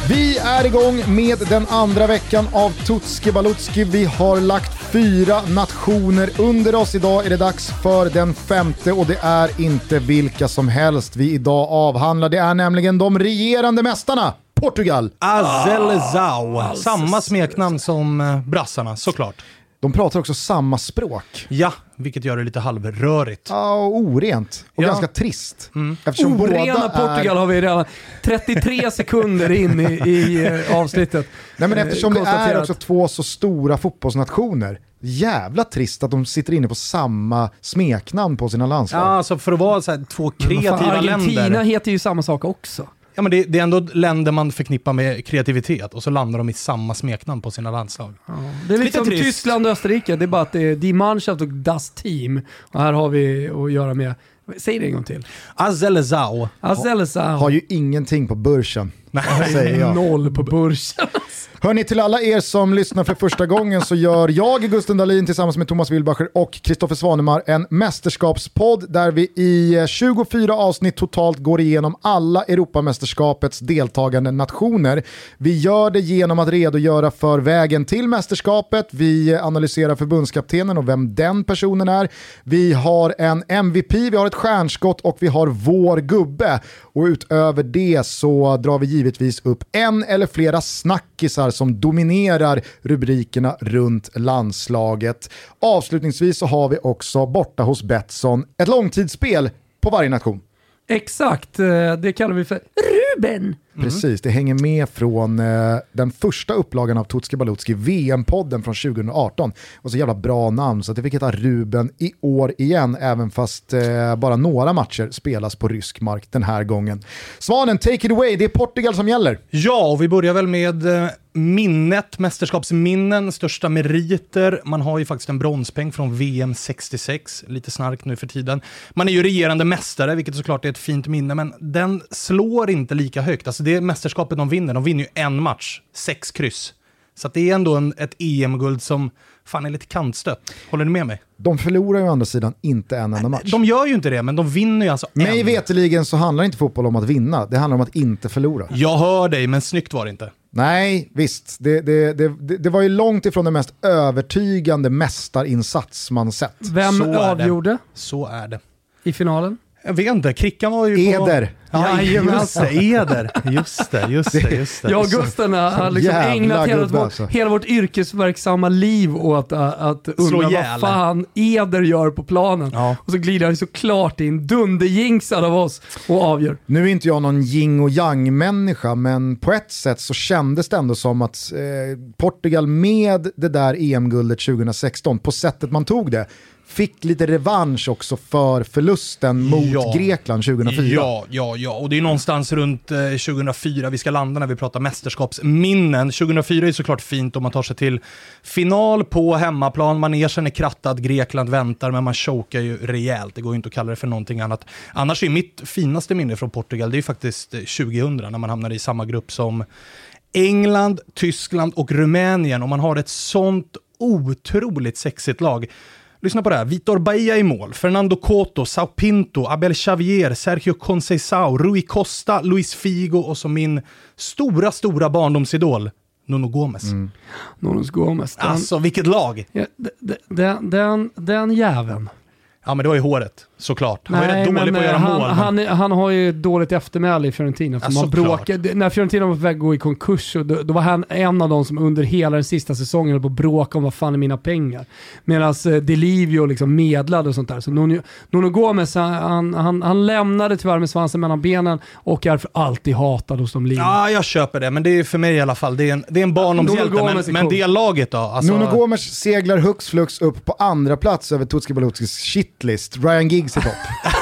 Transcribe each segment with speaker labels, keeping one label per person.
Speaker 1: Vi är igång med den andra veckan av Tutski Balutski. Vi har lagt 4 nationer under oss. Idag är det dags för den 5:e och det är inte vilka som helst vi idag avhandlar. Det är nämligen de regerande mästarna, Portugal.
Speaker 2: Azelezao, samma smeknamn som brassarna, såklart.
Speaker 1: De pratar också samma språk.
Speaker 2: Ja, vilket gör det lite halvrörigt.
Speaker 1: Ja, och orent. Och ganska trist. Eftersom
Speaker 3: orena Portugal har vi redan 33 sekunder in i avsnittet.
Speaker 1: Nej, men eftersom det är också 2 så stora fotbollsnationer. Jävla trist att de sitter inne på samma smeknamn på sina landslag.
Speaker 2: Ja, alltså för att vara så här 2 kreativa länder.
Speaker 3: Argentina heter ju samma sak också.
Speaker 2: Ja, men det är ändå länder man förknippar med kreativitet och så landar de i samma smeknamn på sina landslag.
Speaker 3: Ja, det är liksom Tyskland och Österrike, det är bara att det är Die Mannschaft och Das Team. Och här har vi att göra med, säg det en gång till.
Speaker 2: Azelezao
Speaker 1: har ju ingenting på börsen. Säger jag.
Speaker 3: 0 på börsen.
Speaker 1: Hörni, till alla er som lyssnar för första gången så gör jag, Gusten Dahlin, tillsammans med Thomas Wilbacher och Kristoffer Svanemar en mästerskapspodd där vi i 24 avsnitt totalt går igenom alla Europamästerskapets deltagande nationer. Vi gör det genom att redogöra för vägen till mästerskapet. Vi analyserar förbundskaptenen och vem den personen är. Vi har en MVP, vi har ett stjärnskott och vi har vår gubbe. Och utöver det så drar vi givetvis upp en eller flera snackisar som dominerar rubrikerna runt landslaget. Avslutningsvis så har vi också borta hos Betsson ett långtidsspel på varje nation. Exakt,
Speaker 3: det kallar vi för Ruben.
Speaker 1: Precis, det hänger med från den första upplagan av Tutski Balutski, VM-podden från 2018. Och så jävla bra namn så att det fick heta Ruben i år igen, även fast bara några matcher spelas på rysk mark den här gången. Svanen, take it away, det är Portugal som gäller.
Speaker 2: Ja, och vi börjar väl med minnet, mästerskapsminnen, största meriter. Man har ju faktiskt en bronspeng från VM 66, lite snark nu för tiden. Man är ju regerande mästare, vilket såklart är ett fint minne, men den slår inte lika högt. Alltså det mästerskapet de vinner ju en match, 6 kryss. Så att det är ändå ett EM-guld som fan är lite kantstött. Håller ni med mig?
Speaker 1: De förlorar ju å andra sidan inte en enda match.
Speaker 2: De gör ju inte det, men de vinner ju alltså
Speaker 1: Mig veteligen så handlar inte fotboll om att vinna. Det handlar om att inte förlora.
Speaker 2: Jag hör dig, men snyggt var det inte.
Speaker 1: Nej, visst. Det var ju långt ifrån den mest övertygande mästarinsats man sett.
Speaker 3: Vem avgjorde?
Speaker 2: Så är det.
Speaker 3: I finalen?
Speaker 2: Jag vet inte, Krickan var ju
Speaker 1: Eder.
Speaker 2: Ja, just det, Eder. Just det.
Speaker 3: Jag och Gusten har liksom ägnat hela vårt yrkesverksamma liv åt att undra vad fan Eder gör på planen. Ja. Och så glider han såklart in, dunderjinxad av oss och avgör.
Speaker 1: Nu är inte jag någon yin och yang-människa, men på ett sätt så kändes det ändå som att Portugal med det där EM-guldet 2016, på sättet man tog det, fick lite revansch också för förlusten mot Grekland 2004.
Speaker 2: Ja, och det är någonstans runt 2004 vi ska landa när vi pratar mästerskapsminnen. 2004 är såklart fint om man tar sig till final på hemmaplan. Manegen är krattad, Grekland väntar, men man chokar ju rejält. Det går ju inte att kalla det för någonting annat. Annars är mitt finaste minne från Portugal, det är ju faktiskt 2000 när man hamnade i samma grupp som England, Tyskland och Rumänien, och man har ett sånt otroligt sexigt lag. Lyssna på det här. Vitor Bahia i mål, Fernando Couto, Sao Pinto, Abel Xavier, Sergio Conceição, Rui Costa, Luis Figo och så min stora barndomsidol Nuno Gomes.
Speaker 3: Nuno Gomes.
Speaker 2: Alltså, vilket lag!
Speaker 3: Ja, den jäveln.
Speaker 2: Ja, men det var ju håret, såklart. Han var ju rätt dålig på att göra mål.
Speaker 3: Han har ju dåligt eftermäle i Fiorentina. När Fiorentina var på väg att gå i konkurs, och då var han en av de som under hela den sista säsongen höll på att bråka om vad fan är mina pengar. Medan Delivio liksom medlade och sånt där. Så Nuno Gomes, han lämnade tyvärr med svansen mellan benen och är för alltid hatad hos de liv.
Speaker 2: Ja, jag köper det. Men det är för mig i alla fall. Det är en barndomshjälte. Men det laget då? Alltså...
Speaker 1: Nuno Gomes seglar hux flux upp på andra plats över Tutski Balutskis shitlist. Ryan Giggs i topp.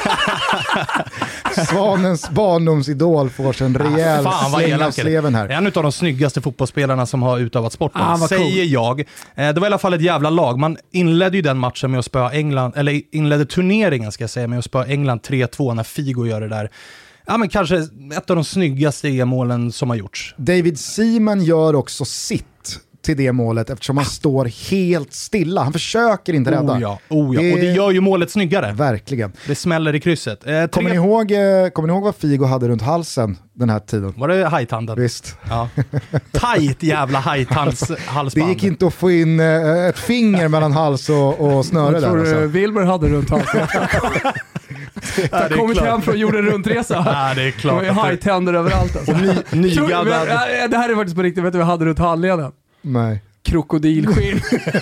Speaker 1: Svanens barndomsidol får sig en rejäl släng av sleven här.
Speaker 2: En av de snyggaste fotbollsspelarna som har utövat sporten, säger jag. Det var i alla fall ett jävla lag. Man inledde ju den matchen med att spöa England, eller inledde turneringen ska jag säga, med att spöa England 3-2 när Figo gör det där. Ja, men kanske ett av de snyggaste EM-målen som har gjorts.
Speaker 1: David Seaman gör också sitt till det målet eftersom han står helt stilla. Han försöker inte rädda.
Speaker 2: Oh ja. Och det gör ju målet snyggare.
Speaker 1: Verkligen.
Speaker 2: Det smäller i krysset.
Speaker 1: Kommer ni ihåg vad Figo hade runt halsen den här tiden?
Speaker 2: Var det hajtanden?
Speaker 1: Visst.
Speaker 2: Ja. Tajt jävla halsband.
Speaker 1: Det gick inte att få in ett finger mellan hals och snöre där.
Speaker 3: Jag tror Wilbur hade runt halsen. Jag kommit hem från jorden runtresa.
Speaker 2: Ja, det är klart.
Speaker 3: Det var hajtänder överallt. Alltså.
Speaker 2: Och nygaddad.
Speaker 3: Det här är faktiskt på riktigt. Vet du vad jag hade runt handleden?
Speaker 1: Nej.
Speaker 3: Krokodilskinn.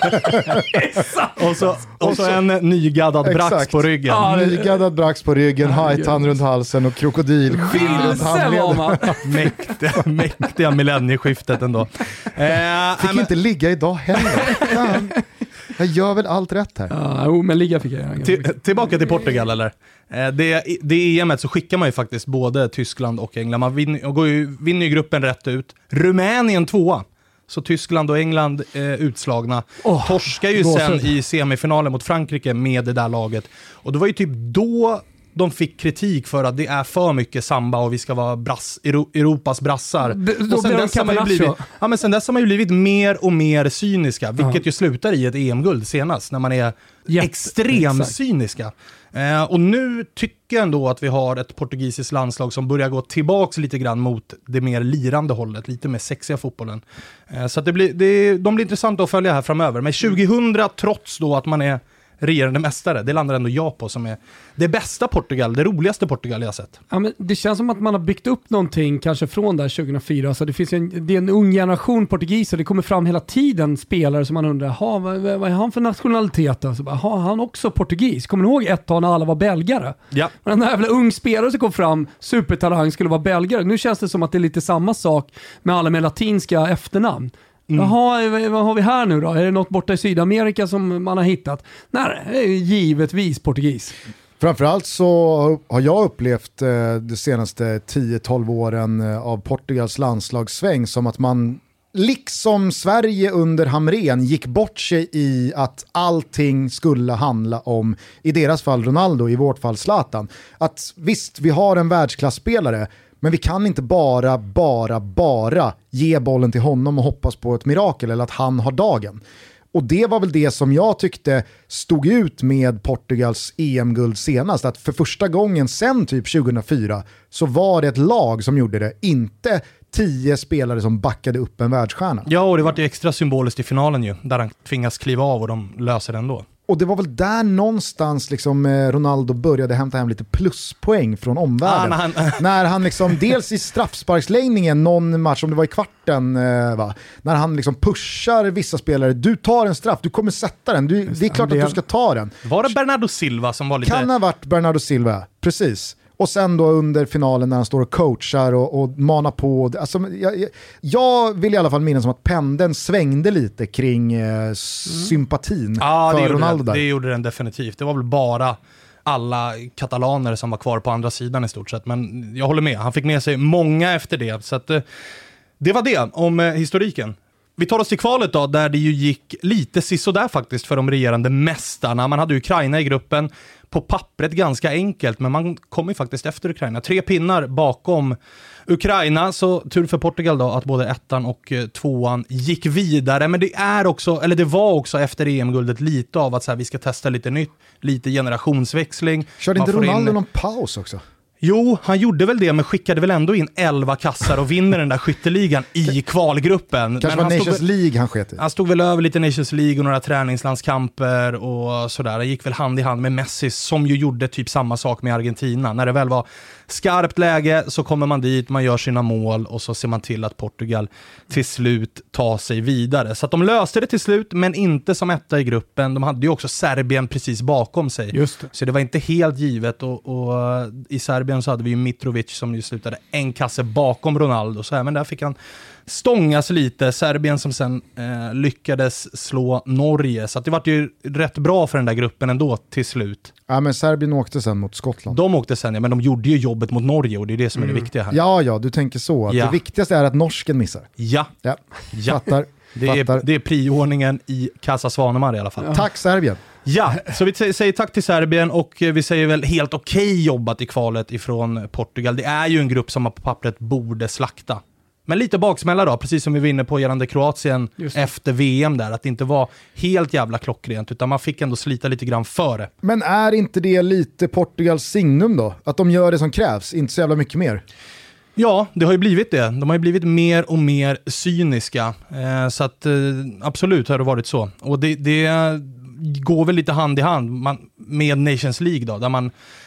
Speaker 2: och så en nygaddad brax på ryggen.
Speaker 1: Ja, nygaddad brax på ryggen, hajtand runt halsen och krokodilskinn runt handleden.
Speaker 2: Mäktiga millennieskiftet ändå.
Speaker 1: Fick inte ligga idag heller. Jag gör väl allt rätt här.
Speaker 3: Ja, men ligga fick jag.
Speaker 2: Tillbaka till Portugal eller? Det EM:et så skickar man ju faktiskt både Tyskland och England. Man vinner ju gruppen rätt ut. Rumänien 2. Så Tyskland och England utslagna. Torskar ju sen i semifinalen mot Frankrike med det där laget. Och det var ju typ då de fick kritik för att det är för mycket samba och vi ska vara Europas brassar. Och sen dess har man ju blivit mer och mer cyniska, vilket ju slutar i ett EM-guld senast när man är extremt cyniska. Och nu tycker jag ändå att vi har ett portugisiskt landslag som börjar gå tillbaks lite grann mot det mer lirande hållet, lite mer sexiga fotbollen. Så att de blir intressanta att följa här framöver. Men 2000, trots då att man är regerande mästare, det landar ändå jag på som är det bästa Portugal, det roligaste Portugal jag sett.
Speaker 3: Ja, men det känns som att man har byggt upp någonting kanske från där 2004, så det är en ung generation portugiser, det kommer fram hela tiden spelare som man undrar, vad är han för nationalitet då? Så bara, han också portugis? Kommer ni ihåg ett tag när alla var belgare?
Speaker 2: Ja.
Speaker 3: Men den här jävla ung spelare som kom fram, supertalang, skulle vara belgare. Nu känns det som att det är lite samma sak med alla med latinska efternamn. Jaha, vad har vi här nu då? Är det något borta i Sydamerika som man har hittat? Nej, det är givetvis portugis.
Speaker 1: Framförallt så har jag upplevt de senaste 10-12 åren av Portugals landslagssväng som att man, liksom Sverige under Hamrén, gick bort sig i att allting skulle handla om, i deras fall Ronaldo, i vårt fall Zlatan. Att visst, vi har en världsklasspelare, men vi kan inte bara ge bollen till honom och hoppas på ett mirakel eller att han har dagen. Och det var väl det som jag tyckte stod ut med Portugals EM-guld senast. Att för första gången sen typ 2004 så var det ett lag som gjorde det. Inte 10 spelare som backade upp en världsstjärna.
Speaker 2: Ja, och det var ju extra symboliskt i finalen ju. Där han tvingas kliva av och de löser det ändå.
Speaker 1: Och det var väl där någonstans liksom Ronaldo började hämta hem lite pluspoäng från omvärlden. När han liksom, dels i straffsparksläggningen någon match, om det var i kvarten, när han liksom pushar vissa spelare, du tar en straff, du kommer sätta den, det är klart att du ska ta den.
Speaker 2: Var det Bernardo Silva som var lite...
Speaker 1: Kan ha varit Bernardo Silva, precis. Och sen då under finalen när han står och coachar och manar på. Alltså, jag vill i alla fall minnas som att pendeln svängde lite kring sympatin för Ronaldo där.
Speaker 2: Det gjorde den definitivt. Det var väl bara alla katalaner som var kvar på andra sidan i stort sett. Men jag håller med. Han fick med sig många efter det. Så att, det var det om historiken. Vi tar oss till kvalet då, där det ju gick lite sisådär faktiskt för de regerande mästarna. Man hade Ukraina i gruppen. På pappret ganska enkelt, men man kom ju faktiskt efter Ukraina. 3 pinnar bakom Ukraina, så tur för Portugal då att både 1:an och 2:an gick vidare. Men det var också efter EM-guldet lite av att så här, vi ska testa lite nytt, lite generationsväxling.
Speaker 1: Körde inte Ronaldo någon paus också?
Speaker 2: Jo, han gjorde väl det, men skickade väl ändå in 11 kassar och vinner den där skytteligan i kvalgruppen.
Speaker 1: Kanske var Nations League han sket i.
Speaker 2: Han stod väl över lite Nations League och några träningslandskamper och sådär. Det gick väl hand i hand med Messi som ju gjorde typ samma sak med Argentina. När det väl var skarpt läge så kommer man dit, man gör sina mål och så ser man till att Portugal till slut tar sig vidare. Så att de löste det till slut, men inte som etta i gruppen. De hade ju också Serbien precis bakom sig.
Speaker 3: Just det.
Speaker 2: Så det var inte helt givet och i Serbien så hade vi ju Mitrovic som ju slutade en kasse bakom Ronaldo. Så även där fick han stångas lite. Serbien som sen lyckades slå Norge. Så att det var ju rätt bra för den där gruppen ändå till slut.
Speaker 1: Ja, men Serbien åkte sen mot Skottland.
Speaker 2: De åkte sen, ja, men de gjorde ju jobbet mot Norge och det är det som är det viktiga här.
Speaker 1: Ja, du tänker så. Att det viktigaste är att norsken missar.
Speaker 2: Ja.
Speaker 1: Fattar.
Speaker 2: Det är priordningen i Casa Svanemar i alla fall.
Speaker 1: Tack Serbien.
Speaker 2: Ja, så vi säger tack till Serbien och vi säger väl helt okej jobbat i kvalet ifrån Portugal. Det är ju en grupp som på pappret borde slakta. Men lite baksmälla då, precis som vi var inne på gällande Kroatien efter VM där, att det inte var helt jävla klockrent, utan man fick ändå slita lite grann före.
Speaker 1: Men är inte det lite Portugals signum då? Att de gör det som krävs, inte så jävla mycket mer?
Speaker 2: Ja, det har ju blivit det. De har ju blivit mer och mer cyniska. Så att absolut har det varit så. Och det går väl lite hand i hand med Nations League då, där man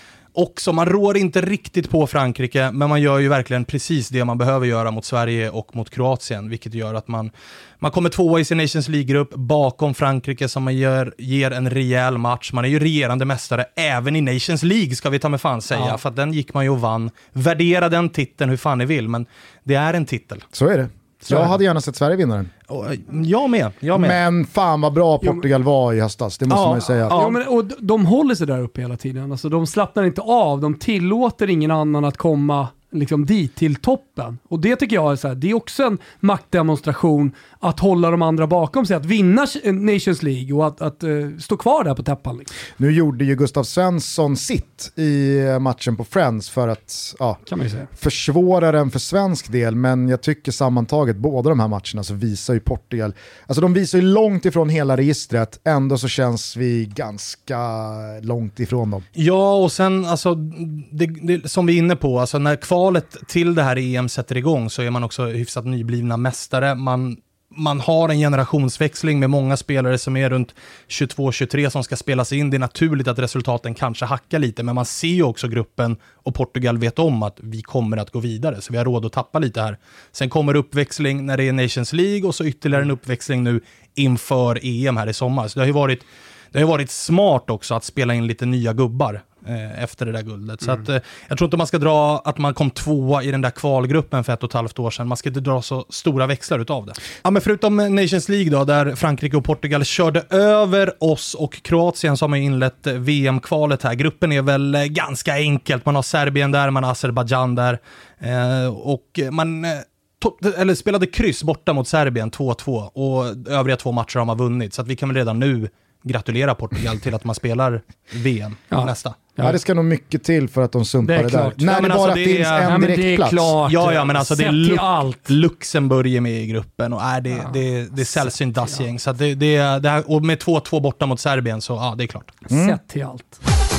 Speaker 2: rår inte riktigt på Frankrike, men man gör ju verkligen precis det man behöver göra mot Sverige och mot Kroatien, vilket gör att man kommer tvåa i sin Nations League-grupp bakom Frankrike som man ger en rejäl match. Man är ju regerande mästare även i Nations League, ska vi ta med fan säga, för att den gick man ju och vann. Värdera den titeln hur fan ni vill, men det är en titel.
Speaker 1: Så är det. Jag hade gärna sett Sverige vinna den.
Speaker 2: Jag med.
Speaker 1: Men fan vad bra Portugal var i höstas, det måste man ju säga.
Speaker 3: Ja, men, och de håller sig där uppe hela tiden. Alltså, de slappnar inte av, de tillåter ingen annan att komma liksom dit till toppen. Och det tycker jag är så här, det är också en maktdemonstration att hålla de andra bakom sig, att vinna Nations League och att stå kvar där på täppan. Liksom.
Speaker 1: Nu gjorde ju Gustav Svensson sitt i matchen på Friends för att
Speaker 3: kan man ju säga,
Speaker 1: försvåra den för svensk del, men jag tycker sammantaget båda de här matcherna så visar ju Portugal, alltså de visar ju långt ifrån hela registret, ändå så känns vi ganska långt ifrån dem.
Speaker 2: Ja, och sen alltså det som vi är inne på, alltså när kvalet till det här EM sätter igång så är man också hyfsat nyblivna mästare. Man har en generationsväxling med många spelare som är runt 22-23 som ska spelas in. Det är naturligt att resultaten kanske hackar lite, men man ser ju också gruppen och Portugal vet om att vi kommer att gå vidare, så vi har råd att tappa lite här. Sen kommer uppväxling när det är Nations League och så ytterligare en uppväxling nu inför EM här i sommar. Så det har ju varit smart också att spela in lite nya gubbar efter det där guldet. Så att, jag tror inte man ska dra att man kom tvåa i den där kvalgruppen för 1,5 år sedan. Man ska inte dra så stora växlar utav det. Ja, men förutom Nations League då, där Frankrike och Portugal körde över oss och Kroatien, så har man inlett VM-kvalet här. Gruppen är väl ganska enkelt. Man har Serbien där, man har Azerbaijan där. Och man spelade kryss borta mot Serbien 2-2 och övriga 2 matcher har man vunnit. Så att vi kan väl redan nu gratulera Portugal till att man spelar VM nästa.
Speaker 1: Ja, det ska nog mycket till för att de sumpar det där. När det bara finns en direktplats.
Speaker 2: Ja, men alltså det är Luxemburg är med i gruppen och det är sällsynt dassgäng. Så det här, och med 2-2 borta mot Serbien så det är klart.
Speaker 3: Sett till allt.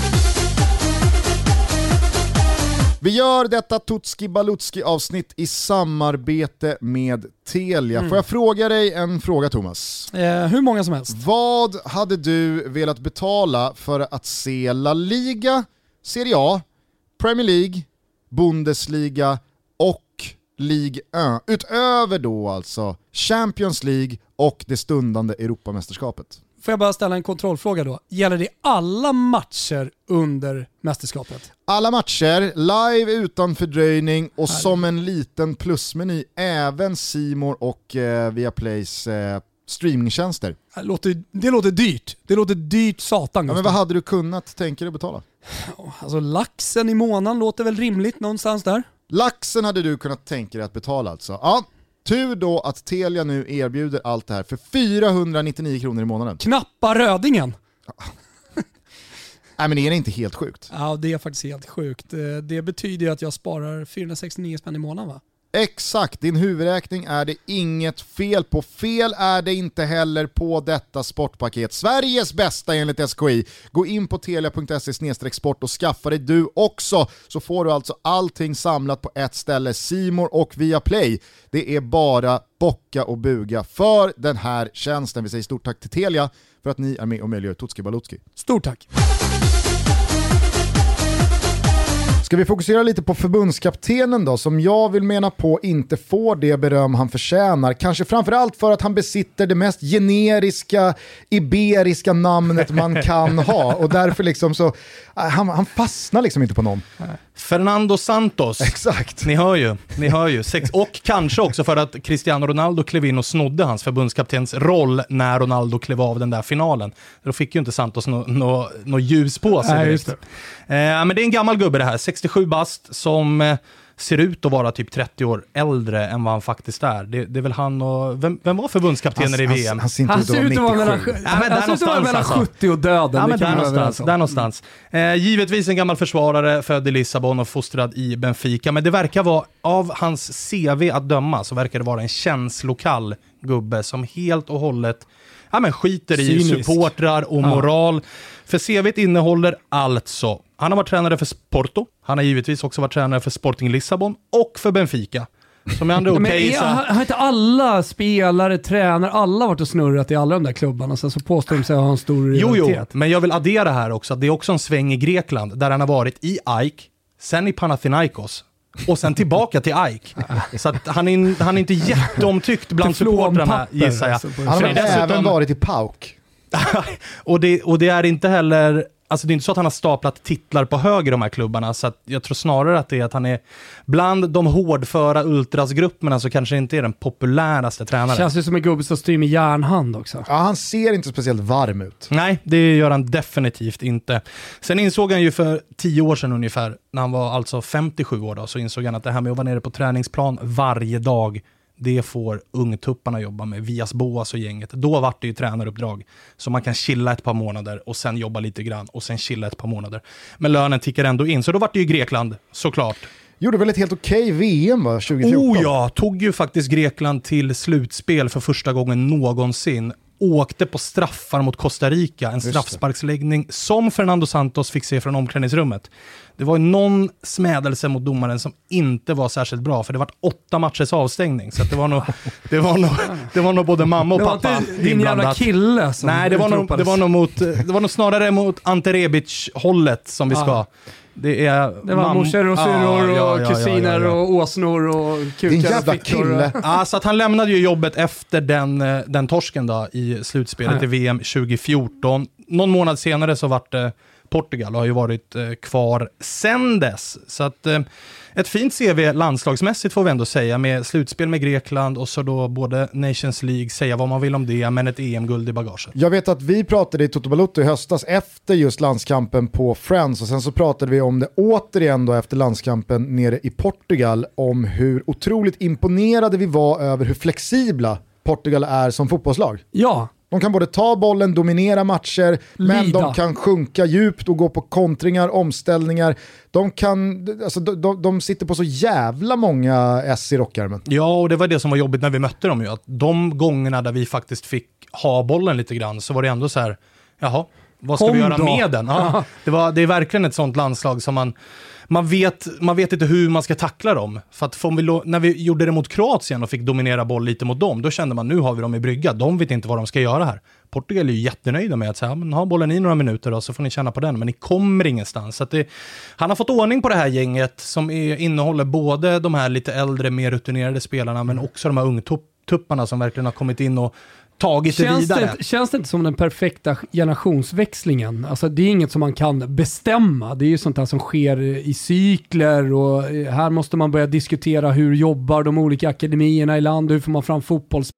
Speaker 1: Vi gör detta Tutski Balutski avsnitt i samarbete med Telia. Får jag fråga dig en fråga, Thomas?
Speaker 3: Hur många som helst.
Speaker 1: Vad hade du velat betala för att se La Liga, Serie A, Premier League, Bundesliga och Ligue 1? Utöver då alltså Champions League och det stundande Europamästerskapet.
Speaker 4: Får jag bara ställa en kontrollfråga då? Gäller det alla matcher under mästerskapet?
Speaker 1: Alla matcher, live utan fördröjning och som en liten plusmeny även C More och Viaplays streamingtjänster.
Speaker 4: Det låter dyrt. Det låter dyrt satan.
Speaker 1: Ja, men vad hade du kunnat tänka dig betala?
Speaker 4: Alltså laxen i månaden låter väl rimligt någonstans där?
Speaker 1: Laxen hade du kunnat tänka dig att betala alltså. Ja. Tur då att Telia nu erbjuder allt det här för 499 kronor i månaden.
Speaker 4: Knappa rödingen!
Speaker 1: Nej, men är det inte helt sjukt?
Speaker 4: Ja, det är faktiskt helt sjukt. Det betyder ju att jag sparar 469 spänn i månaden, va?
Speaker 1: Exakt, din huvudräkning är det inget fel på. Fel är det inte heller på detta sportpaket. Sveriges bästa enligt SKI. Gå in på telia.se/sport och skaffa dig du också. Så får du alltså allting samlat på ett ställe. C More och Viaplay. Det är bara bocka och buga för den här tjänsten. Vi säger stort tack till Telia för att ni är med och möjliggör Tutski Balutski.
Speaker 4: Stort tack!
Speaker 1: Ska vi fokusera lite på förbundskaptenen då, som jag vill mena på inte får det beröm han förtjänar. Kanske framförallt för att han besitter det mest generiska, iberiska namnet man kan ha. Och därför liksom så, han fastnar liksom inte på någon.
Speaker 2: Fernando Santos.
Speaker 1: Exakt.
Speaker 2: Ni hör ju. Och kanske också för att Cristiano Ronaldo klev in och snodde hans förbundskaptens roll när Ronaldo klev av den där finalen. Då fick ju inte Santos något ljus på sig.
Speaker 3: Nej, just det.
Speaker 2: Men det är en gammal gubbe det här, 67 bast, som ser ut att vara typ 30 år äldre än vad han faktiskt är. Det är väl han och... Vem var förbundskaptener i VM?
Speaker 1: Han ser ut att vara
Speaker 3: mellan 70 och döden.
Speaker 2: Ja, men där någonstans. Givetvis en gammal försvarare, född i Lissabon och fostrad i Benfica. Men det verkar vara, av hans CV att döma, så verkar det vara en känslokall gubbe som helt och hållet skiter i supportrar och moral. För CV:t innehåller alltså, han har varit tränare för Porto, han har givetvis också varit tränare för Sporting Lissabon och för Benfica. Som är andra
Speaker 3: har inte alla spelare, tränare, alla varit och snurrat i alla de där klubbarna, så påstår de sig ha en stor realitet.
Speaker 2: Jo, men jag vill addera här också att det är också en sväng i Grekland där han har varit i AEK, sen i Panathinaikos och sen tillbaka till AEK. Så att han är inte jätteomtyckt bland supportrarna, gissar jag.
Speaker 1: Han har även varit i PAOK.
Speaker 2: och det är inte heller, alltså det är inte så att han har staplat titlar på höger i de här klubbarna, så att jag tror snarare att det är att han är bland de hårdföra ultrasgrupperna, så kanske inte är den populäraste tränaren.
Speaker 3: Känns ju som en gubbe som styr med järnhand också.
Speaker 1: Ja, han ser inte speciellt varm ut.
Speaker 2: Nej, det gör han definitivt inte. Sen insåg han ju för 10 år sedan ungefär, när han var alltså 57 år då, så insåg han att det här med att vara nere på träningsplan varje dag, det får ungtupparna jobba med, Vias Boas och gänget. Då var det ju tränaruppdrag. Så man kan chilla ett par månader och sen jobba lite grann och sen chilla ett par månader. Men lönen tickar ändå in. Så då var det ju Grekland, såklart.
Speaker 1: Gjorde väl ett helt okej VM, va, 2014?
Speaker 2: Tog ju faktiskt Grekland till slutspel för första gången någonsin. Åkte på straffar mot Costa Rica, en straffsparksläggning som Fernando Santos fick se från omklädningsrummet. Det var ju någon smädelse mot domaren som inte var särskilt bra, för det var 8 matchers avstängning, så att det var nog både mamma och pappa
Speaker 3: inblandat. Din jävla kille som...
Speaker 2: Nej, det var nog snarare mot Ante Rebic hållet som vi ska. Det
Speaker 3: var morsor och syror och kusiner och åsnor och kukar.
Speaker 1: Din jävla kille.
Speaker 2: Så att han lämnade ju jobbet efter den torsken då i slutspelet i VM 2014. Någon månad senare så vart det Portugal och har ju varit kvar sen dess. Så att ett fint CV landslagsmässigt får vi ändå säga, med slutspel med Grekland och så då både Nations League, säga vad man vill om det, men ett EM-guld i bagaget.
Speaker 1: Jag vet att vi pratade i Toto Balotto i höstas efter just landskampen på Friends, och sen så pratade vi om det återigen då efter landskampen nere i Portugal, om hur otroligt imponerade vi var över hur flexibla Portugal är som fotbollslag.
Speaker 3: Ja.
Speaker 1: De kan både ta bollen, dominera matcher, men de kan sjunka djupt och gå på kontringar, omställningar. De sitter på så jävla många S i rockärmen. Ja,
Speaker 2: och det var det som var jobbigt när vi mötte dem ju. Att de gångerna där vi faktiskt fick ha bollen lite grann, så var det ändå så här, jaha, vad ska vi göra med den? Ja, det är verkligen ett sånt landslag som man vet inte hur man ska tackla dem. För att när vi gjorde det mot Kroatien och fick dominera boll lite mot dem, då kände man, nu har vi dem i brygga. De vet inte vad de ska göra här. Portugal är ju jättenöjda med att säga, men ha bollen i några minuter då, så får ni känna på den. Men ni kommer ingenstans. Så att han har fått ordning på det här gänget som innehåller både de här lite äldre, mer rutinerade spelarna, men också de här ungtupparna som verkligen har kommit in och tagit det vidare.
Speaker 3: Känns det inte som den perfekta generationsväxlingen? Alltså det är inget som man kan bestämma. Det är ju sånt här som sker i cykler, och här måste man börja diskutera hur jobbar de olika akademierna i land, hur får man fram fotbolls...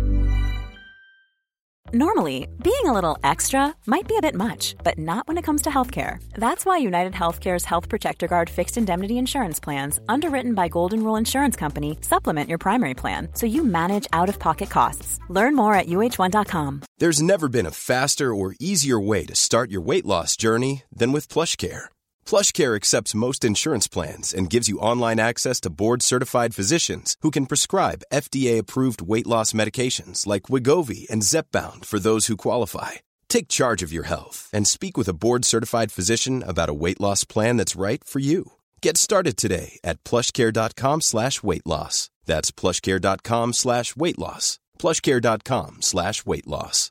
Speaker 5: Normally, being a little extra might be a bit much, but not when it comes to healthcare. That's why United Healthcare's Health Protector Guard fixed indemnity insurance plans, underwritten by Golden Rule Insurance Company, supplement your primary plan so you manage out-of-pocket costs. Learn more at uh1.com.
Speaker 6: There's never been a faster or easier way to start your weight loss journey than with PlushCare. PlushCare accepts most insurance plans and gives you online access to board-certified physicians who can prescribe FDA-approved weight loss medications like Wegovy and Zepbound for those who qualify. Take charge of your health and speak with a board-certified physician about a weight loss plan that's right for you. Get started today at plushcare.com/weightloss. That's plushcare.com/weightloss. plushcare.com/weightloss.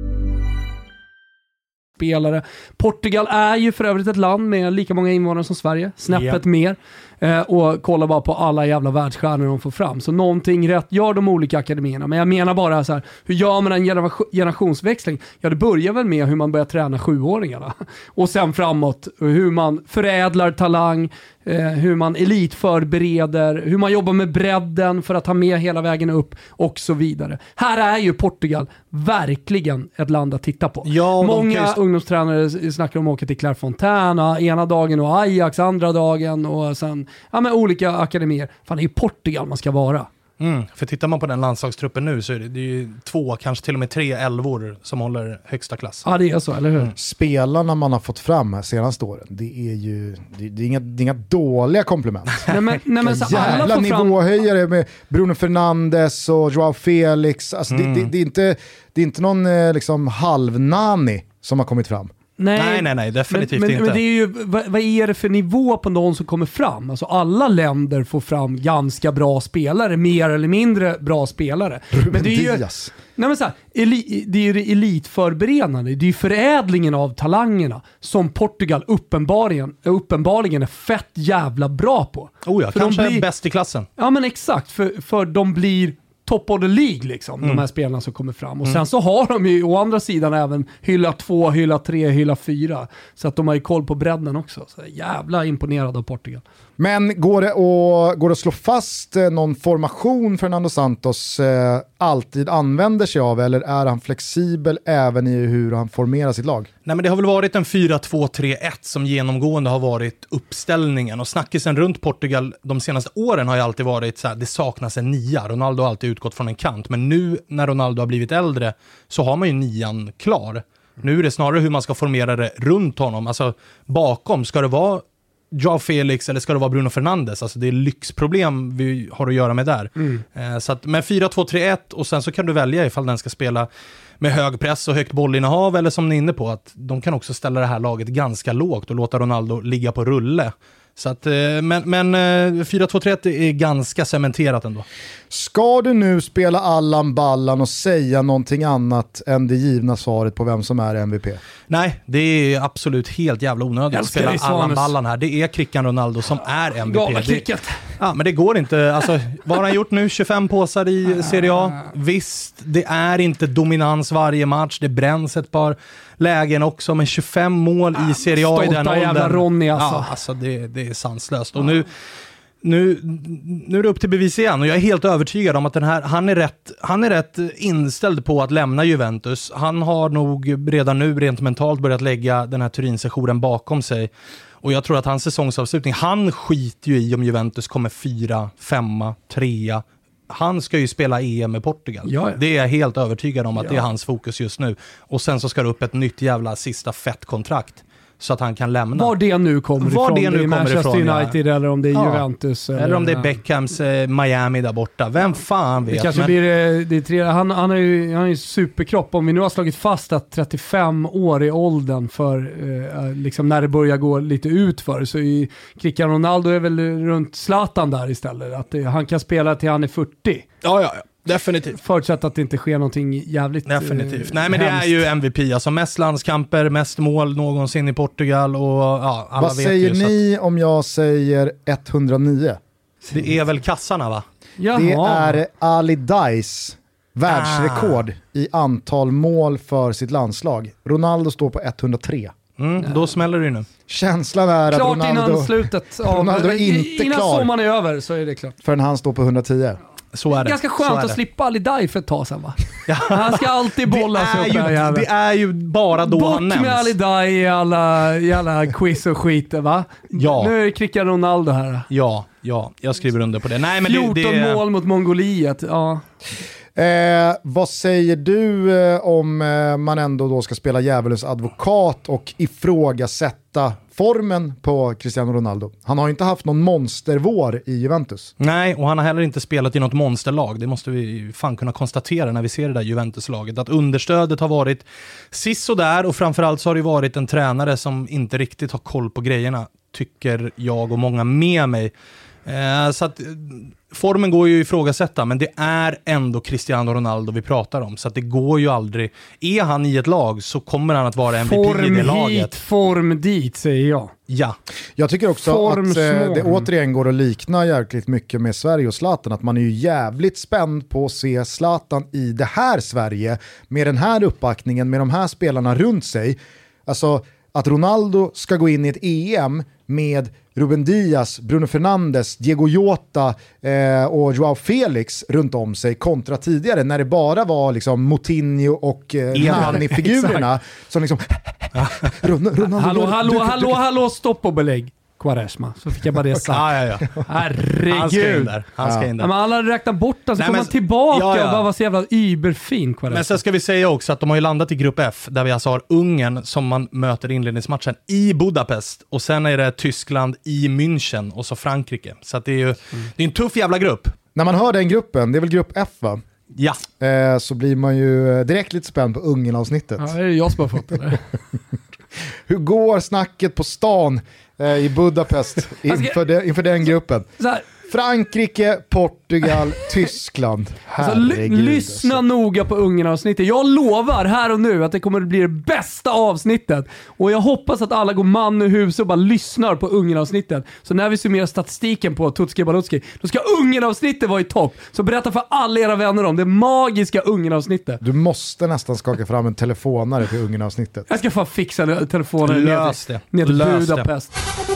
Speaker 3: Spelare. Portugal är ju för övrigt ett land med lika många invånare som Sverige, snäppet mer, och kolla bara på alla jävla världsstjärnor de får fram, så någonting rätt gör de olika akademierna. Men jag menar bara så här, hur gör man en generationsväxling? Ja, det börjar väl med hur man börjar träna 7-åringarna och sen framåt hur man förädlar talang, hur man elitförbereder, hur man jobbar med bredden för att ta med hela vägen upp och så vidare. Här är ju Portugal verkligen ett land att titta på. Ja, många ungdomstränare snackar om att åka till Clairefontaine ena dagen och Ajax andra dagen och sen från olika akademier. Fan, det är ju Portugal man ska vara.
Speaker 2: För tittar man på den landslagstruppen nu så är det ju 2, kanske till och med 3 elvor som håller högsta klass.
Speaker 3: Ja, det är så, eller hur?
Speaker 1: Spelarna man har fått fram här senaste åren, det är ju det är inga dåliga komplement.
Speaker 3: Nej, så
Speaker 1: jävla nivåhöjare med Bruno Fernandes och Joao Felix. Alltså, det är inte någon liksom halvnani som har kommit fram.
Speaker 2: Nej, definitivt inte.
Speaker 3: Men det är ju, vad är det för nivå på någon som kommer fram? Alltså alla länder får fram ganska bra spelare, mer eller mindre bra spelare. Men det är ju, det är ju det elitförberedande, det är ju förädlingen av talangerna som Portugal uppenbarligen är fett jävla bra på.
Speaker 2: För kanske är bäst i klassen.
Speaker 3: Ja, men exakt, för de blir top of the League liksom, de här spelarna som kommer fram. Och sen så har de ju å andra sidan även hylla 2, hylla 3, hylla 4. Så att de har ju koll på bredden också. Så jävla imponerad av Portugal.
Speaker 1: Men går det att slå fast någon formation Fernando Santos alltid använder sig av, eller är han flexibel även i hur han formerar sitt lag?
Speaker 2: Nej, men det har väl varit en 4-2-3-1 som genomgående har varit uppställningen, och snackisen runt Portugal de senaste åren har ju alltid varit så här, det saknas en 9. Ronaldo har alltid utgått från en kant, men nu när Ronaldo har blivit äldre så har man ju 9 klar. Nu är det snarare hur man ska formera det runt honom, alltså bakom, ska det vara Joao Felix eller ska det vara Bruno Fernandes? Alltså det är lyxproblem vi har att göra med där. Så att med 4-2-3-1 och sen så kan du välja ifall den ska spela med hög press och högt bollinnehav, eller som ni är inne på att de kan också ställa det här laget ganska lågt och låta Ronaldo ligga på rulle. Så att, men 4-2-3-1 är ganska cementerat ändå.
Speaker 1: Ska du nu spela Allan Ballan och säga någonting annat än det givna svaret på vem som är MVP?
Speaker 2: Nej, det är absolut helt jävla onödigt att spela Allan Ballan här. Det är Cristiano Ronaldo som är MVP. Ja, men det går inte. Alltså, vad har han gjort nu? 25 påsar i Serie A. Visst, det är inte dominans varje match. Det bränns ett par lägen också, men 25 mål i Serie A i den åldern.
Speaker 3: Jävla Ronny alltså.
Speaker 2: Ja, alltså det är sanslöst. Och nu är det upp till bevis igen, och jag är helt övertygad om att han är rätt inställd på att lämna Juventus. Han har nog redan nu rent mentalt börjat lägga den här Turin-sessionen bakom sig. Och jag tror att hans säsongsavslutning, han skiter ju i om Juventus kommer 4, 5, 3. Han ska ju spela EM med Portugal. Ja. Det är jag helt övertygad om att det är hans fokus just nu. Och sen så ska det upp ett nytt jävla sista fett kontrakt så att han kan lämna.
Speaker 3: Var det nu kommer ifrån. Det är Manchester United eller om det är Juventus.
Speaker 2: Eller om det är Beckhams Miami där borta. Vem fan vet.
Speaker 3: Det kanske blir han är ju superkropp. Om vi nu har slagit fast att 35 år i åldern för liksom när det börjar gå lite ut för, så är Cristiano Ronaldo är väl runt Zlatan där istället. Att han kan spela till han är 40.
Speaker 2: Ja. Definitivt.
Speaker 3: Förutsatt att det inte sker någonting jävligt.
Speaker 2: Definitivt. Nej, men det är ju MVP. Alltså mest landskamper, mest mål någonsin i Portugal. Och ja, alla
Speaker 1: vad säger ni om jag säger 109?
Speaker 2: Det är väl kassarna, va?
Speaker 3: Jaha.
Speaker 1: Det är Ali Dais världsrekord i antal mål för sitt landslag. Ronaldo står på 103.
Speaker 2: Då smäller det nu.
Speaker 1: Känslan är att
Speaker 3: klart innan slutet.
Speaker 1: Ronaldo är inte
Speaker 3: innan
Speaker 1: klar.
Speaker 3: sommaren är över så är det klart.
Speaker 1: Förrän han står på 110.
Speaker 2: Så är det.
Speaker 3: Ganska skönt att slippa Ali Dai för ett tag sedan, va? Han ska alltid bolla sig upp där.
Speaker 2: Det är ju bara då han nämns.
Speaker 3: Bort med Ali Dai i alla quiz och skit, va?
Speaker 2: Ja.
Speaker 3: Nu är det Cristiano Ronaldo här.
Speaker 2: Ja, jag skriver under på det. Nej, men
Speaker 3: 14 mål mot Mongoliet, ja.
Speaker 1: Vad säger du om man ändå då ska spela djävulens advokat och ifrågasätta formen på Cristiano Ronaldo? Han har ju inte haft någon monstervår i Juventus.
Speaker 2: Nej, och han har heller inte spelat i något monsterlag. Det måste vi fan kunna konstatera när vi ser det där Juventus-laget. Att understödet har varit sisådär, och framförallt så har det varit en tränare som inte riktigt har koll på grejerna, tycker jag och många med mig. Så att formen går ju att ifrågasätta, men det är ändå Cristiano Ronaldo vi pratar om, så att det går ju aldrig. Är han i ett lag så kommer han att vara MVP i det laget.
Speaker 3: Form hit, form dit, säger jag.
Speaker 1: Ja. Jag tycker också att det återigen går att likna jäkligt mycket med Sverige och Zlatan, att man är ju jävligt spänd på att se Zlatan i det här Sverige med den här uppbackningen, med de här spelarna runt sig. Alltså att Ronaldo ska gå in i ett EM med Ruben Diaz, Bruno Fernandes, Diego Jota och Joao Felix runt om sig kontra tidigare när det bara var liksom Moutinho och Nani-figurerna som liksom Ronaldo,
Speaker 3: hallå, stopp och belägg. Quaresma. Så fick jag bara det sagt.
Speaker 2: Ja.
Speaker 3: Herregud.
Speaker 2: Han ska in där.
Speaker 3: Men alla räknat bort den, så kommer han tillbaka och bara var så jävla überfin Quaresma.
Speaker 2: Men sen ska vi säga också att de har ju landat i grupp F, där vi alltså har Ungern som man möter i inledningsmatchen i Budapest, och sen är det Tyskland i München och så Frankrike. Så att det är ju det är en tuff jävla grupp.
Speaker 1: När man hör den gruppen, det är väl grupp F va?
Speaker 2: Ja.
Speaker 1: Så blir man ju direkt lite spänd på Ungern-avsnittet.
Speaker 3: Ja, är det jag som har fått det?
Speaker 1: Hur går snacket på stan i Budapest inför den gruppen?
Speaker 3: Så här.
Speaker 1: Frankrike, Portugal, Tyskland.
Speaker 3: Lyssna noga på Ungern-avsnittet. Jag lovar här och nu att det kommer att bli det bästa avsnittet. Och jag hoppas att alla går man i hus och bara lyssnar på Ungern-avsnittet. Så när vi summerar statistiken på Tutski Balutski, då ska Ungern-avsnittet vara i topp. Så berätta för alla era vänner om det magiska Ungern-avsnittet.
Speaker 1: Du måste nästan skaka fram en telefonare till Ungern-avsnittet.
Speaker 3: Jag ska fan fixa telefonen ner till Budapest.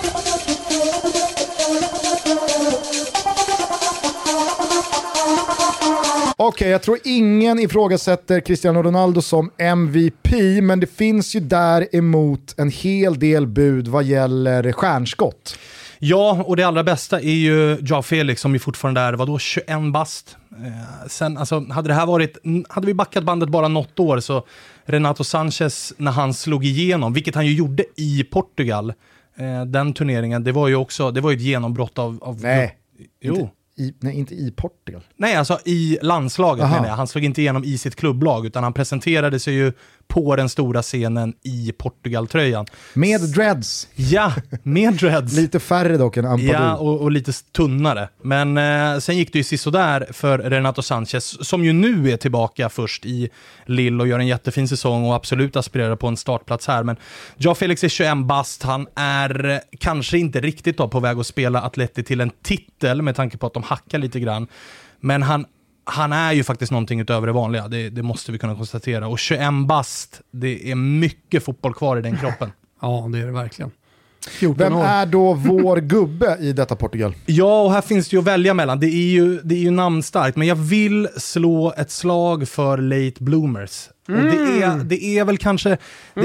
Speaker 1: Okej, jag tror ingen ifrågasätter Cristiano Ronaldo som MVP, men det finns ju däremot en hel del bud vad gäller stjärnskott.
Speaker 2: Ja, och det allra bästa är ju Joao Felix som ju fortfarande är, vadå, 21 bast. Sen, alltså, hade vi backat bandet bara något år, så Renato Sanchez, när han slog igenom, vilket han ju gjorde i Portugal, den turneringen, det var ju ett genombrott av
Speaker 1: Nej,
Speaker 2: jo.
Speaker 1: Inte i Portugal.
Speaker 2: Nej, alltså i landslaget menar jag. Han slog inte igenom i sitt klubblag, utan han presenterade sig ju på den stora scenen i Portugal-tröjan.
Speaker 1: Med dreads.
Speaker 2: Ja, med dreads.
Speaker 1: Lite färre dock än Ampadu.
Speaker 2: Ja, och lite tunnare. Men sen gick det ju sisådär för Renato Sanchez, som ju nu är tillbaka först i Lille och gör en jättefin säsong och absolut aspirerar på en startplats här. Men Joao Felix är 21 bast. Han är kanske inte riktigt på väg att spela Atleti till en titel, med tanke på att de hackar lite grann. Men han är ju faktiskt någonting utöver det vanliga. Det måste vi kunna konstatera. Och 21 bast, det är mycket fotboll kvar i den kroppen.
Speaker 3: Ja, det är det verkligen.
Speaker 1: Vem är då vår gubbe i detta Portugal?
Speaker 2: Ja, och här finns det ju att välja mellan. Det är ju namnstarkt, men jag vill slå ett slag för late bloomers. Och det är väl kanske...
Speaker 3: Nu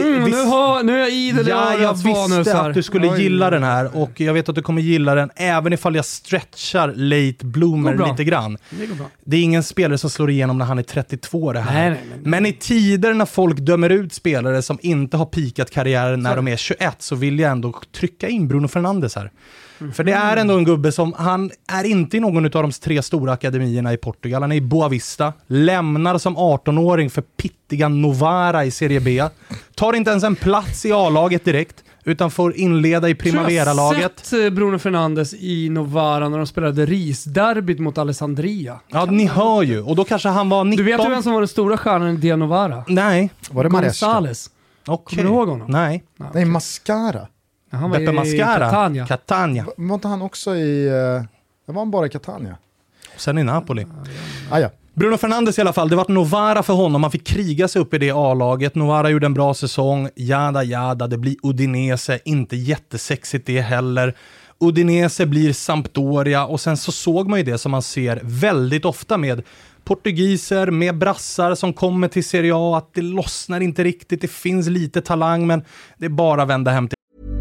Speaker 3: är jag idel.
Speaker 2: Ja, jag visste att du skulle gilla den här, och jag vet att du kommer gilla den även ifall jag stretchar late bloomer lite grann. Det är ingen spelare som slår igenom när han är 32 det här. Nej. Men i tider när folk dömer ut spelare som inte har pikat karriären när de är 21, så vill jag ändå trycka in Bruno Fernandes här. För det är ändå en gubbe som, han är inte i någon av de 3 stora akademierna i Portugal. Han är i Boavista, lämnar som 18-åring för pittiga Novara i Serie B. Tar inte ens en plats i A-laget direkt, utan får inleda i Primavera-laget.
Speaker 3: Jag har sett Bruno Fernandes i Novara när de spelade Ris-derbyt mot Alessandria.
Speaker 2: Ja, ni hör ju. Och då kanske han var 19.
Speaker 3: Du vet ju vem som var den stora stjärnan i Dia Novara?
Speaker 2: Nej.
Speaker 1: Var det Maresca?
Speaker 3: Gonzales.
Speaker 2: Okay.
Speaker 3: Kommer du ihåg honom?
Speaker 2: Nej.
Speaker 1: Nej, Mascara.
Speaker 3: Han var
Speaker 2: Beppe Mascara. Catania.
Speaker 1: Var inte han också i... var han bara i Catania?
Speaker 2: Och sen i Napoli.
Speaker 1: Ja.
Speaker 2: Bruno Fernandes i alla fall, det var Novara för honom. Han fick kriga sig upp i det A-laget. Novara gjorde en bra säsong. Jada, det blir Udinese. Inte jättesexigt det heller. Udinese blir Sampdoria. Och sen så såg man ju det som man ser väldigt ofta med portugiser, med brassar som kommer till Serie A, att det lossnar inte riktigt. Det finns lite talang, men det är bara att vända hem till.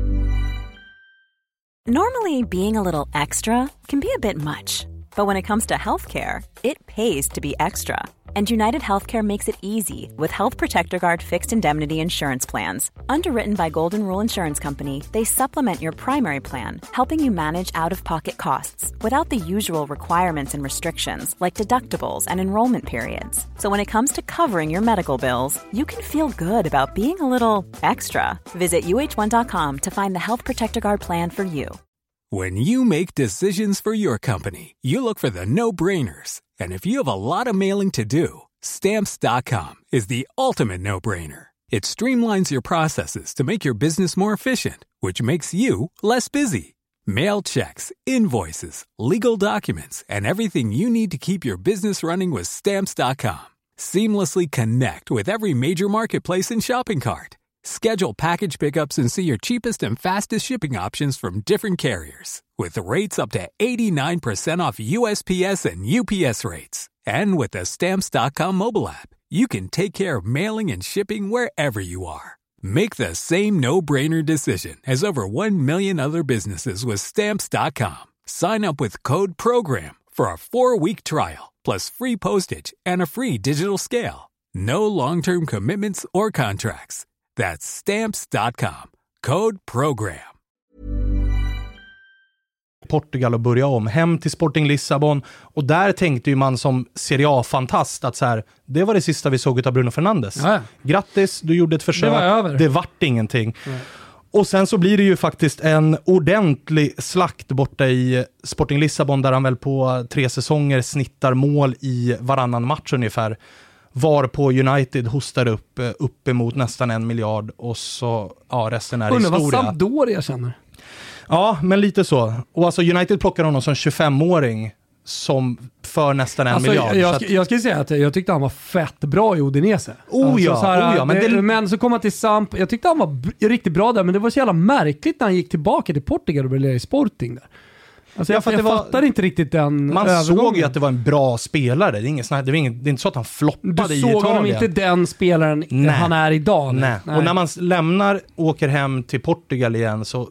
Speaker 5: Normally, being a little extra can be a bit much. But when it comes to healthcare, it pays to be extra. And United Healthcare makes it easy with Health Protector Guard fixed indemnity insurance plans. Underwritten by Golden Rule Insurance Company, they supplement your primary plan, helping you manage out-of-pocket costs without the usual requirements and restrictions like deductibles and enrollment periods. So when it comes to covering your medical bills, you can feel good about being a little extra. Visit uh1.com to find the Health Protector Guard plan for you.
Speaker 7: When you make decisions for your company, you look for the no-brainers. And if you have a lot of mailing to do, Stamps.com is the ultimate no-brainer. It streamlines your processes to make your business more efficient, which makes you less busy. Mail checks, invoices, legal documents, and everything you need to keep your business running with Stamps.com. Seamlessly connect with every major marketplace and shopping cart. Schedule package pickups and see your cheapest and fastest shipping options from different carriers. With rates up to 89% off USPS and UPS rates. And with the Stamps.com mobile app, you can take care of mailing and shipping wherever you are. Make the same no-brainer decision as over 1 million other businesses with Stamps.com. Sign up with Code PROGRAM for a 4-week trial, plus free postage and a free digital scale. No long-term commitments or contracts. That's Stamps.com. Code PROGRAM.
Speaker 2: Portugal och börja om, hem till Sporting Lissabon, och där tänkte ju man som Serie A-fantast att så här, det var det sista vi såg av Bruno Fernandes.
Speaker 3: Ja.
Speaker 2: Grattis, du gjorde ett försök, det vart ingenting. Ja. Och sen så blir det ju faktiskt en ordentlig slakt borta i Sporting Lissabon, där han väl på 3 säsonger snittar mål i varannan match ungefär. Var på United hostar upp emot nästan 1 miljard, och så resten är historia.
Speaker 3: Undrar vad Sampdoria känner.
Speaker 2: Ja, men lite så. Och alltså United plockar honom som 25-åring som för nästan 1 miljard.
Speaker 3: Jag ska säga att jag tyckte han var fett bra i Udinese. Men så kom han till Samp. Jag tyckte han var riktigt bra där, men det var så jävla märkligt när han gick tillbaka till Portugal och blev i Sporting där. Alltså jag fattar inte riktigt den
Speaker 2: man såg ju att det var en bra spelare. Det är inte så att han floppade i Italien.
Speaker 3: Du såg honom inte den spelaren han är idag.
Speaker 2: Nej. Och när man åker hem till Portugal igen, så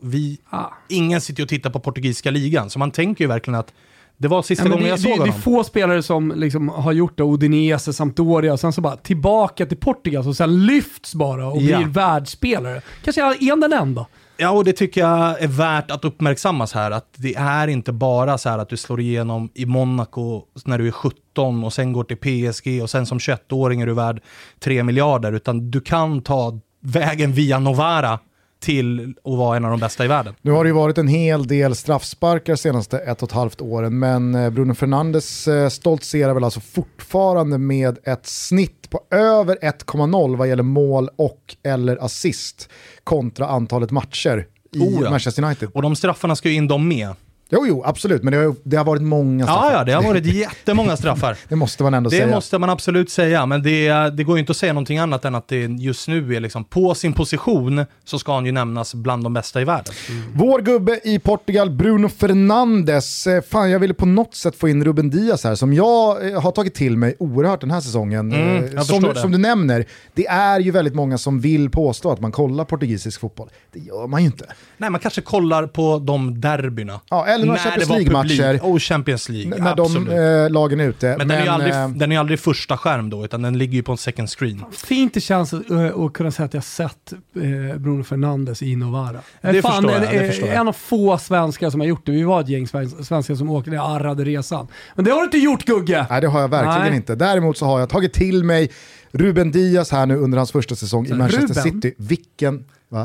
Speaker 2: ingen sitter och tittar på portugisiska ligan. Så man tänker ju verkligen att det var sista gången jag såg honom.
Speaker 3: Det är få spelare som liksom har gjort det. Udinese, Sampdoria, och sen så bara tillbaka till Portugal, och sen lyfts bara och blir världsspelare. Kanske är den enda.
Speaker 2: Ja, och det tycker jag är värt att uppmärksammas här, att det är inte bara så här att du slår igenom i Monaco när du är 17 och sen går till PSG och sen som 21-åring är du värd 3 miljarder, utan du kan ta vägen via Novara till att vara en av de bästa i världen.
Speaker 1: Nu har det ju varit en hel del straffsparkar senaste 1,5 åren, men Bruno Fernandes stoltserar väl alltså fortfarande med ett snitt på över 1,0 vad gäller mål och eller assist kontra antalet matcher i Manchester United.
Speaker 2: Och de straffarna ska ju in dem med.
Speaker 1: Jo, absolut, men det har varit många straffar.
Speaker 2: Ja, det har varit jättemånga straffar.
Speaker 1: Det måste man ändå säga.
Speaker 2: Det måste man absolut säga, men det går ju inte att säga någonting annat än att det just nu är liksom på sin position, så ska han ju nämnas bland de bästa i världen.
Speaker 1: Vår gubbe i Portugal, Bruno Fernandes. Fan, jag ville på något sätt få in Ruben Dias här, som jag har tagit till mig oerhört den här säsongen. Som du nämner, det är ju väldigt många som vill påstå att man kollar portugisisk fotboll. Det gör man ju inte.
Speaker 2: Nej, man kanske kollar på de derbyna.
Speaker 1: Ja, eller några Champions League-matcher.
Speaker 2: Och Champions League,
Speaker 1: när de lagen är ute.
Speaker 2: Men den är ju aldrig första skärm då, utan den ligger ju på en second screen.
Speaker 3: Fint det känns att kunna säga att jag sett Bruno Fernandes i Novara.
Speaker 2: Det förstår jag.
Speaker 3: En av få svenskar som har gjort det. Vi var ett gäng svenskar som åkte den arrade resan. Men det har du inte gjort, Gugge!
Speaker 1: Nej, det har jag verkligen inte. Däremot så har jag tagit till mig Ruben Dias här nu under hans första säsong i Manchester City. Vilken... Va?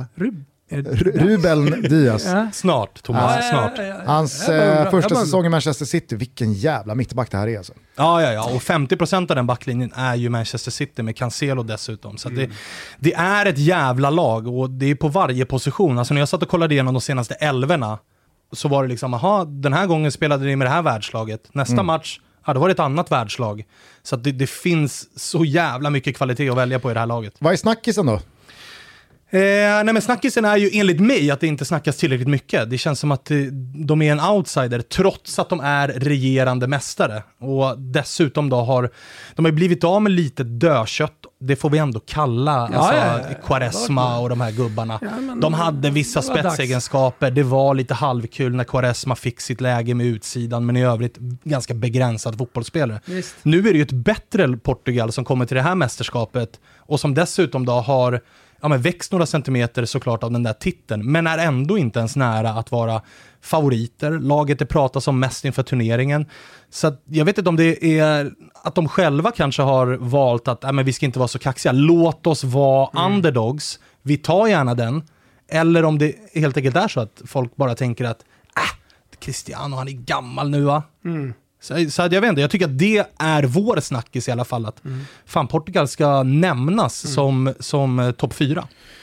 Speaker 1: Ruben Dias.
Speaker 2: Snart, Thomas, snart.
Speaker 1: Hans första säsong i Manchester City, vilken jävla mittback det här är alltså.
Speaker 2: Ja, och 50% av den backlinjen är ju Manchester City med Cancelo dessutom. Så det är ett jävla lag, och det är på varje position. Alltså när jag satt och kollade igenom de senaste 11:orna, så var det liksom, den här gången spelade ni med det här världslaget. Nästa match, det var ett annat världslag. Så att det finns så jävla mycket kvalitet att välja på i det här laget.
Speaker 1: Vad är snackisen då?
Speaker 2: Nej, men snackisen är ju enligt mig att det inte snackas tillräckligt mycket. Det känns som att de är en outsider trots att de är regerande mästare. Och dessutom då har blivit av med lite dödkött. Det får vi ändå kalla Quaresma och de här gubbarna. De hade vissa spetsegenskaper. Det var lite halvkul när Quaresma fick sitt läge med utsidan, men i övrigt ganska begränsad fotbollsspelare. Visst. Nu är det ju ett bättre Portugal som kommer till det här mästerskapet, och som dessutom då har växt några centimeter såklart av den där titeln, men är ändå inte ens nära att vara favoriter. Laget det pratas om mest inför turneringen. Så att jag vet inte om det är att de själva kanske har valt att men vi ska inte vara så kaxiga. Låt oss vara underdogs. Vi tar gärna den. Eller om det helt enkelt är så att folk bara tänker att Cristiano, han är gammal nu, va? Så jag vet inte, jag tycker att det är vår snackis i alla fall, att fan, Portugal ska nämnas som topp 4.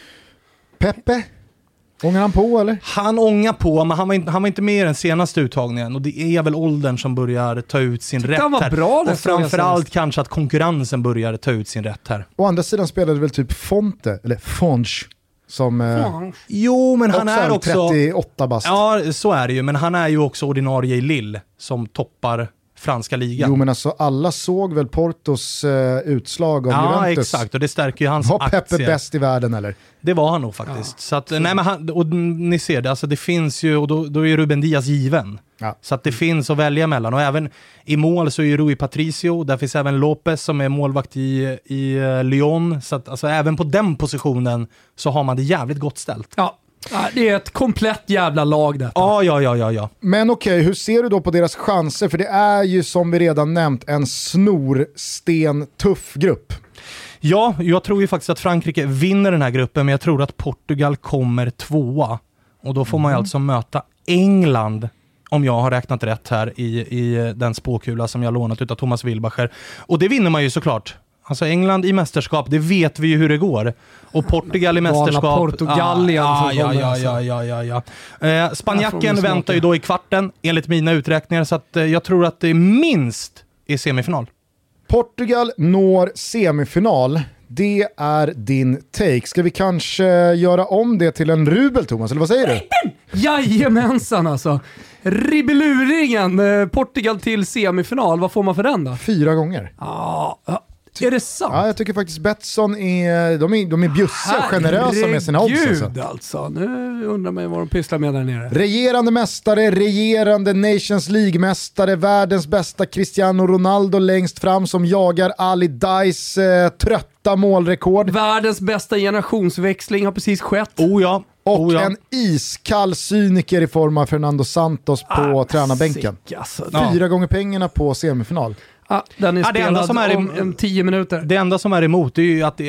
Speaker 1: Pepe? Ångar han på eller?
Speaker 2: Han ångar på, men han var inte med i den senaste uttagningen, och det är väl åldern som börjar ta ut sin rätt här.
Speaker 3: Bra,
Speaker 2: och framförallt kanske att konkurrensen börjar ta ut sin rätt här.
Speaker 1: Å andra sidan spelade väl typ Fonte, eller Fonch, som
Speaker 2: jo, men han är också
Speaker 1: 38 bast.
Speaker 2: Ja, så är det ju, men han är ju också ordinarie i Lille som toppar franska ligan.
Speaker 1: Jo men alltså alla såg väl Portos utslag av Juventus.
Speaker 2: Ja exakt, och det stärker ju hans
Speaker 1: var
Speaker 2: aktier.
Speaker 1: Pepe bäst i världen eller?
Speaker 2: Det var han nog faktiskt. Så att, nej, men och ni ser det, alltså det finns ju, och då är Ruben Diaz given.
Speaker 1: Ja.
Speaker 2: Så att det finns att välja mellan. Och även i mål så är ju Rui Patricio, där finns även Lopez som är målvakt i Lyon. Så att alltså, även på den positionen så har man det jävligt gott ställt.
Speaker 3: Ja, det är ett komplett jävla lag där.
Speaker 2: Ja.
Speaker 1: Men okej, hur ser du då på deras chanser? För det är ju som vi redan nämnt en snorsten-tuff grupp.
Speaker 2: Ja, jag tror ju faktiskt att Frankrike vinner den här gruppen, men jag tror att Portugal kommer 2. Och då får man ju alltså möta England, om jag har räknat rätt här i den spåkula som jag lånat utav Thomas Wilbacher. Och det vinner man ju såklart. Alltså England i mästerskap, det vet vi ju hur det går. Och Portugal i mästerskap...
Speaker 3: Portugalien
Speaker 2: Spanjacken väntar ju då i kvarten, enligt mina uträkningar. Så att jag tror att det är minst i semifinal.
Speaker 1: Portugal når semifinal. Det är din take. Ska vi kanske göra om det till en rubel, Thomas? Eller vad säger du?
Speaker 3: Jajamensan alltså. Ribeluringen, Portugal till semifinal. Vad får man för den då?
Speaker 1: 4 gånger.
Speaker 3: Ja, är det sant?
Speaker 1: Ja, jag tycker faktiskt Betsson är bjussiga och generösa med sina odds.
Speaker 3: Alltså. Nu undrar man vad de pysslar med där nere.
Speaker 1: Regerande mästare, regerande Nations League-mästare, världens bästa Cristiano Ronaldo längst fram som jagar Ali Dais trötta målrekord.
Speaker 3: Världens bästa generationsväxling har precis skett.
Speaker 1: Och en iskall cyniker i form av Fernando Santos på tränarbänken. 4 gånger pengarna på semifinal.
Speaker 3: Den är spelad om 10 minuter.
Speaker 2: Det enda som är emot är ju att det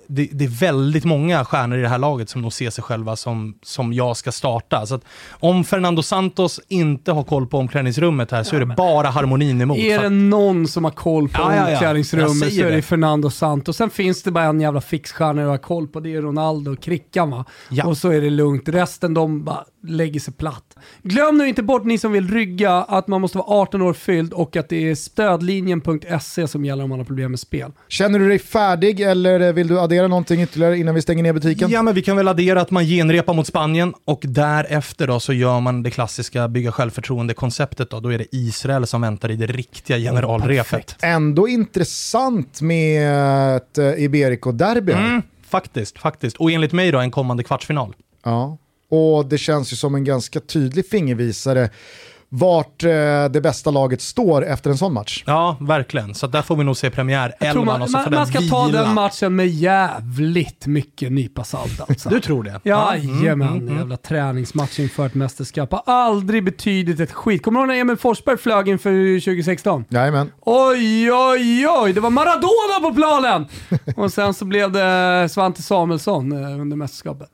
Speaker 2: är väldigt många stjärnor i det här laget som nog ser sig själva som jag ska starta. Så att om Fernando Santos inte har koll på omklädningsrummet här så är det bara harmonin emot.
Speaker 3: Är det någon som har koll på omklädningsrummet så är det Fernando Santos. Sen finns det bara en jävla fixstjärna att ha koll på. Det är Ronaldo och Krickan, va? Ja. Och så är det lugnt. Resten de bara lägger sig platt. Glöm nu inte bort, ni som vill rygga, att man måste vara 18 år fylld och att det är stödlinjen.se som gäller om man har problem med spel.
Speaker 1: Känner du dig färdig eller vill du addera någonting ytterligare innan vi stänger ner butiken?
Speaker 2: Ja, men vi kan väl addera att man genrepar mot Spanien och därefter då så gör man det klassiska bygga självförtroende-konceptet då. Då är det Israel som väntar i det riktiga generalrepet.
Speaker 1: Ändå intressant med ett Iberico-derby.
Speaker 2: Faktiskt. Och enligt mig då en kommande kvartsfinal.
Speaker 1: Ja. Och det känns ju som en ganska tydlig fingervisare vart det bästa laget står efter en sån match.
Speaker 2: Ja, verkligen. Så där får vi nog se premiär.
Speaker 3: Man ska ta den matchen med jävligt mycket nypa salt alltså.
Speaker 2: Du tror det?
Speaker 3: Jajamän, jävla träningsmatch inför ett mästerskap har aldrig betydit ett skit. Kommer du ihåg när Emil Forsberg flög inför 2016?
Speaker 1: Jajamän.
Speaker 3: Oj, det var Maradona på planen! Och sen så blev det Svante Samuelsson under mästerskapet.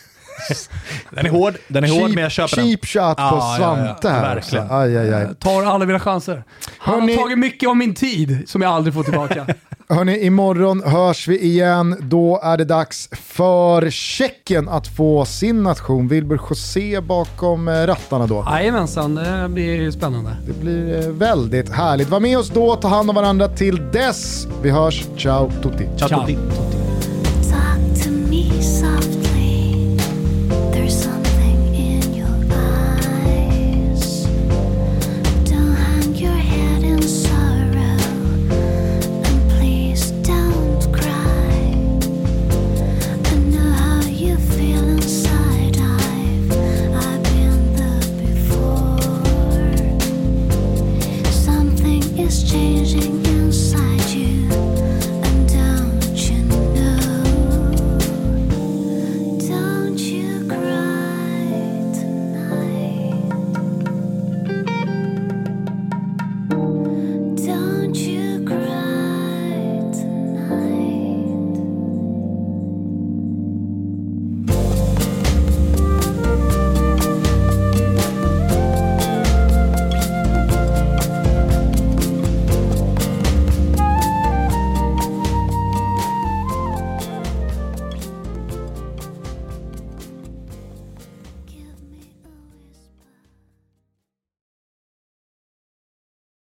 Speaker 2: Den är hård, men jag köper den.
Speaker 1: Cheap shot på Svante här.
Speaker 2: Verkligen.
Speaker 3: Aj. Tar alla mina chanser. Han har tagit mycket av min tid som jag aldrig får tillbaka.
Speaker 1: Hörrni, imorgon hörs vi igen. Då är det dags för Tjeckien att få sin nation. Wilbur José bakom rattarna då.
Speaker 3: Jajamensan, det blir spännande.
Speaker 1: Det blir väldigt härligt. Var med oss då, ta hand om varandra till dess. Vi hörs. Ciao tutti.
Speaker 2: Ciao tutti.
Speaker 8: Talk to me soft.